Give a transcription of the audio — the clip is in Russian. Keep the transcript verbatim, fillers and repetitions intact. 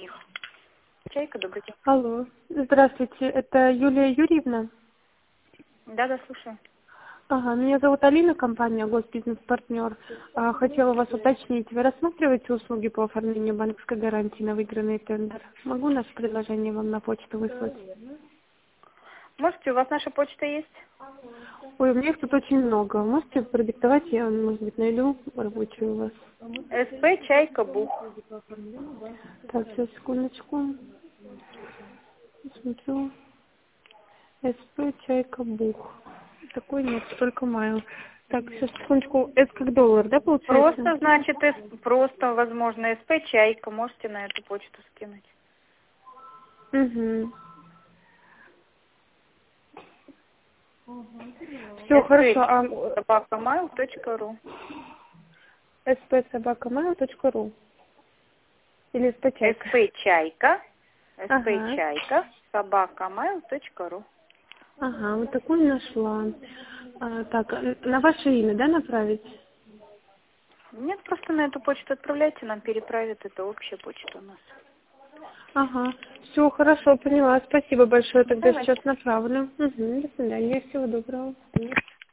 них. Чайка, добрый день. Алло, здравствуйте, это Юлия Юрьевна? Да, да, слушаю. Ага, меня зовут Алина, компания Госбизнес-партнер. А, хотела вас уточнить, вы рассматриваете услуги по оформлению банковской гарантии на выигранный тендер? Могу наше предложение вам на почту выслать? Можете, у вас наша почта есть? Ой, у меня их тут очень много. Можете продиктовать, я, может быть, найду рабочую у вас. СП Чайка Бух. Так, сейчас, секундочку. Смотрю. СП Чайка Бух. Такой нет, только майл. Так, сейчас, секундочку. С как доллар, да, получается? Просто, значит, С, просто, возможно, СП Чайка. Можете на эту почту скинуть. Угу. Все, хорошо. А собака майл точка ру. sp собака mail точка ру или СП Чайка? СП Чайка. СП Ага. Чайка. собака майл точка ру. Ага, вот такую нашла. А, так, на ваше имя, да, направить? Нет, просто на эту почту отправляйте, нам переправят. Это общая почта у нас. Ага. Все, хорошо, поняла. Спасибо большое. Тогда Давай. сейчас направлю. Угу, до свидания. Всего доброго.